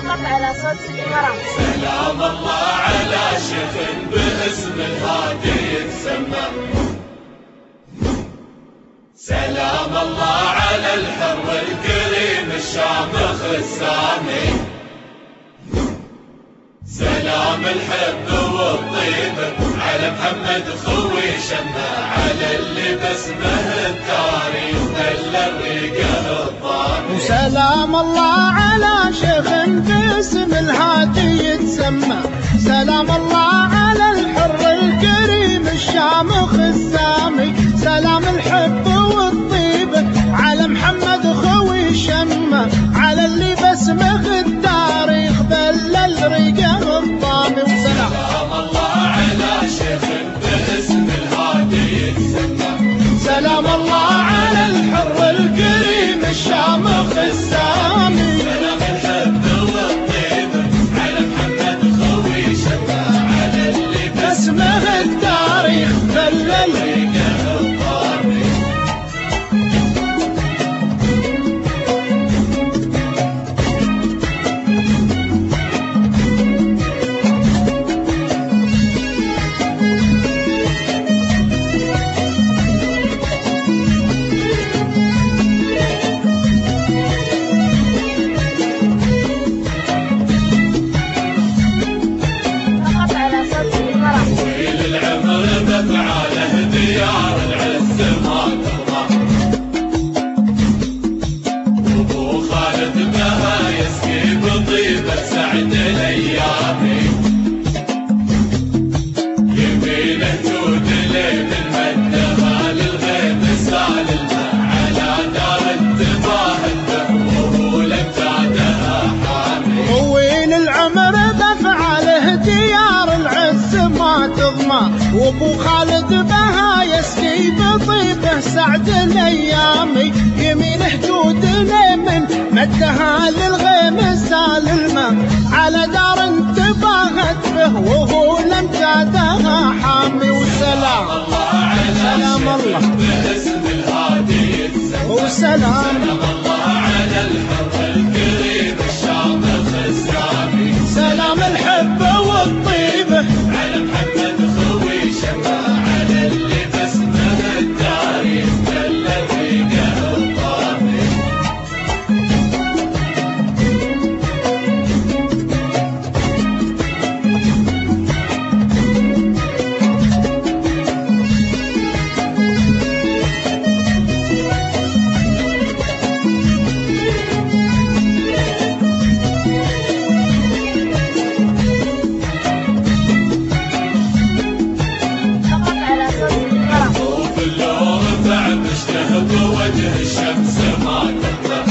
فقط على صوت الإمارات. سلام الله على شيخ باسم الهادي يتسمى. سلام الله على الحر الكريم الشامخ السامي. سلام الحب والطيب على محمد خوي شمة، على اللي باسمه التاريخ دل الريقه الضامي. وسلام الله على شيخ باسم الهادي يتسمى. سلام الله على الحر الكريم الشامخ السامي. سلام الحب والطيب على محمد خوي شمة، على اللي باسمه التاريخ بل الرقه الضامي. وسلام الله على شيخ باسم الهادي يتسمى. سلام الله على الحر الكريم الشامخ السامي. سلام الحب والطيب على محمد خوي شمة، على اللي باسمه التاريخ بل الرقه الضامي. فقط على صوت الإمارات. طويل العمر بفعاله ديار العز ما ترضى. وابو خالد بها يسقي بطيبه سعد الايامي. يمينه جود ليل مدها للغيب سال الماء، على دار انتباه وهو لمجادها حامي. طويل العمر بفعاله ديار العز ما تضمى، وابو خالد بها يسقي بطيبه سعد الايامي. يمينه جود لمن مدها للغيم سال الماء، على دار انتباهت به وهو لمجادها حامي. وسلام سلام الله باسم الهادي يتسمى. وسلام الله على الحر الكريم الشامخ السامي. سلام الحب والطيبه على محمد خوي شمة، على اللي باسمه التاريخ دل الريقه الضامي. فقط على صوت الإمارات. وفي اللور تعب اشتهى بوجه الشمس ما تطلع.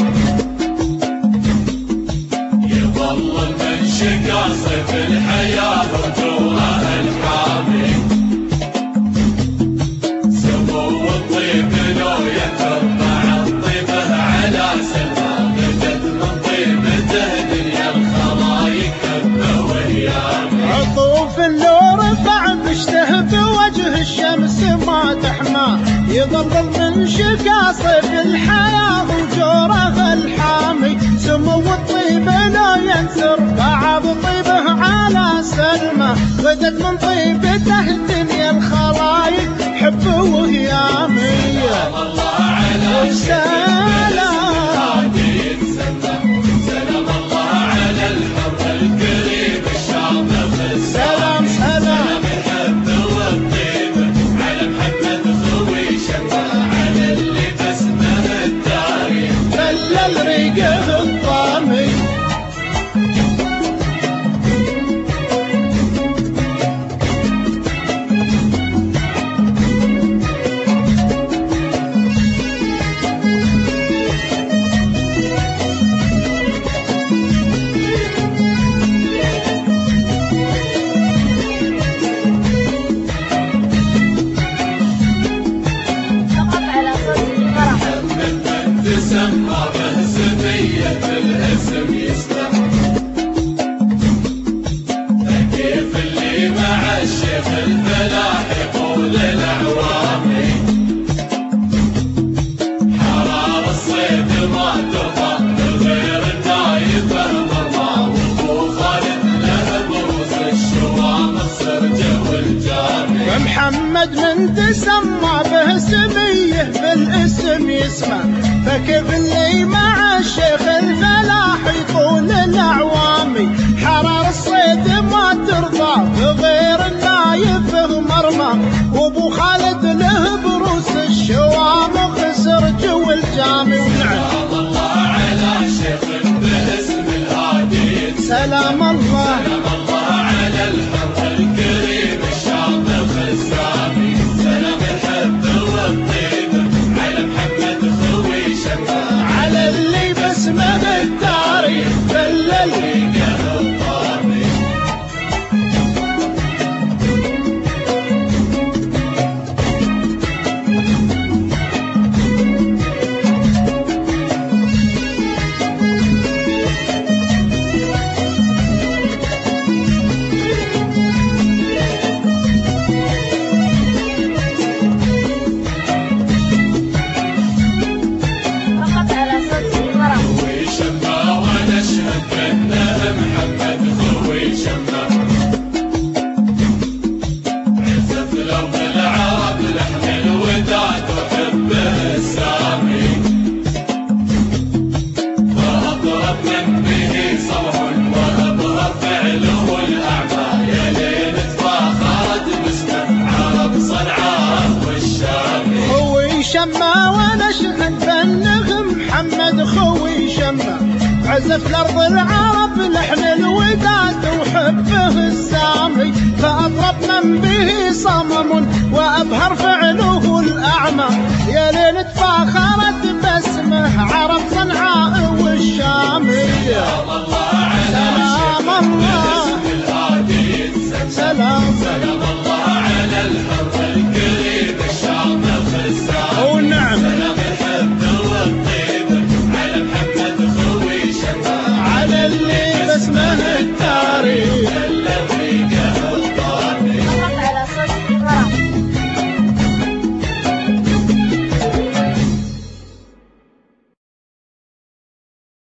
يظل المنشق صيف الحياه وجوها الحامي. سمو الطيب لو ينثر مع الطيبه على سلمى، بدت من طيبته دنيا الخلايق هبه وهيامي. عطوف اللور بعد اشتهى بوجه الشمس ما تحمى. يظل من شقاصف الحياة وجوره الحامي. سمو الطيب لا ينسر بعض طيبه على سلمى، غدت من طيبته دنيا الخلايق حب وهيامي. الله على سلام الهادي يتسمى. سلام الله على الحر الكريم الشامخ سلام السامي. سلام الحب والطيب على محمد خوي شمة، على اللي باسمه التاريخ بل الرقه الضامي. تسمى به سميه بالاسم يسمى، فكيف اللي مع الشيخ الفلاح يطول الاعوامي؟ حرار الصيد ما ترضى بغير النايف مرمى، وابو خالد له بروس الشوام خسر جو الجامي. ونعم الله على شيخ باسم الهادي، سلام الله سلام الله على الحر الكريم الشامخ السامي، سلام الحب والطيب على محمد خوي شمال، على اللي باسمه التاريخ بلل قال الطامي. فقط على صوت المرأة. خوي شمال ونشهد بأنه محمد خوي شمال، عزة الأرض العرب لحن الوداد وحبه السامي، فأطرب من به صبح وأظهر فعله الأعمى، يا ليل تفاخرت باسمه عرب صنعاء والشامي. خوي شما ونشهد بانه محمد خوي شما، عزف الارض العرب لحن الوداد وحبه السامي، فاطرب من به صمم وابهر فعله الاعمى، يا ليل تفاخرت باسمه عرب صنعاء والشامي. الله على سلام الله باسم الهادي، سلام سلام الله على الحر الكريم الشامخ السامي، ونعم سلام الحب والطيب على محمد خوي شمال، على اللي باسمه